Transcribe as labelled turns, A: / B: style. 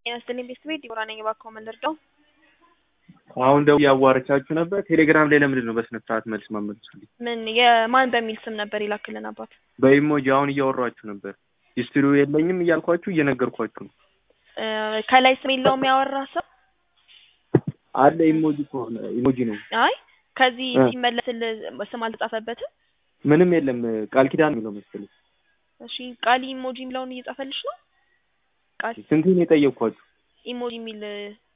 A: ያስተኔ ቤት ዲቦራ ነኝ ባኮ መንደርደው
B: አሁን ደው ያዋርቻችሁ ነበር ቴሌግራም ላይ ለምንድን ነው በስነ ስርዓት መልስ ማመልሱልኝ?
A: ምን የማን በሚል ስም ነበር ይላክልን አባት?
B: በኢሞጂ አሁን እያወራችሁ ነበር። ሂስትሪው የለኝም እያልኳችሁ እየነገርኳችሁ ነው።
A: ከላይ ስም የለውም ያወራ ሰው
B: አለ። ኢሞጂ ከሆነ ኢሞጂ ነው።
A: አይ ከዚህ ሲመለስል ስም አልተጻፈበትም።
B: ምንም የለም። ቃል ኪዳን ነው መሰለኝ።
A: እሺ ቃል ኢሞጂ የሚለውን እየጻፈልሽ ነው? ቃል
B: ስንት ነው የጠየቅኳችሁ?
A: ኢሞጂ የሚል